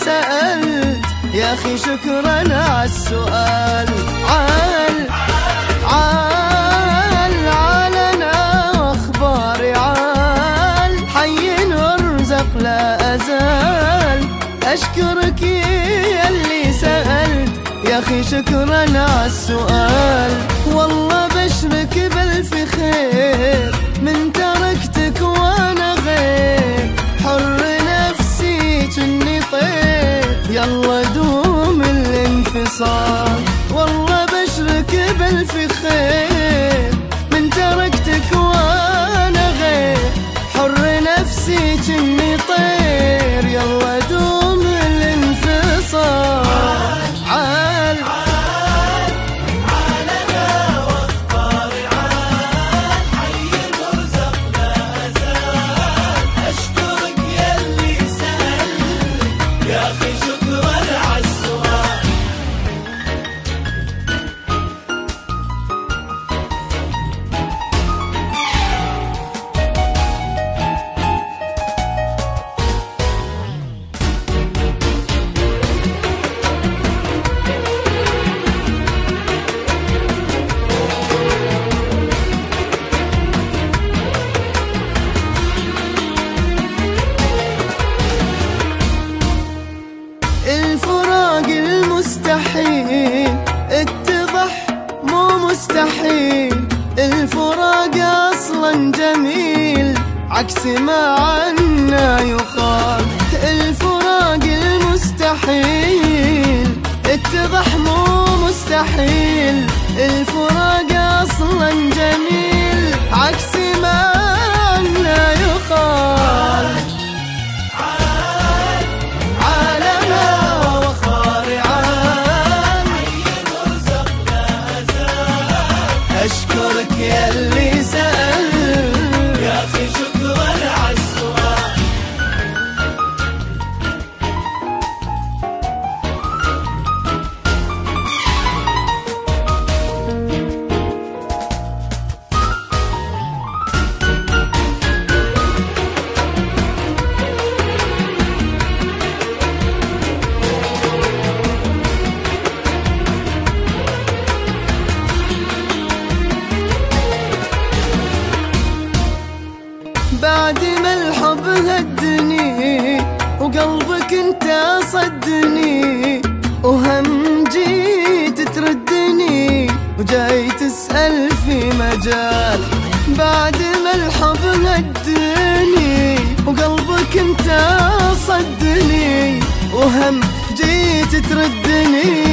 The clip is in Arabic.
سألت يا أخي شكرا عالسؤال. عال عال عالنا واخباري عال، حي نرزق لا أزال. أشكرك يا اللي سألت يا أخي شكرا عالسؤال. والله بشرك بألف خير من تركتك وأنا غير، حر نفسي جني طير يلا دوم الانفصال. والله بشرك بألف خير من تركتك وأنا غير، حر نفسي جني طير يلا دوم الانفصال. عال الفراق المستحيل اتضح مو مستحيل، الفراق اصلا جميل عكس ما عنا يقال. الفراق المستحيل اتضح مو مستحيل، الفراق اصلا جميل عكس ما عنا يقال. أشكرك يا اللي سأل يا أخي شكرا عالسؤال. بعد ما الحب هدني وقلبك انت صدني، وهم جيت تردني وجاي تسأل في مجال. بعد ما الحب هدني وقلبك انت صدني، وهم جيت تردني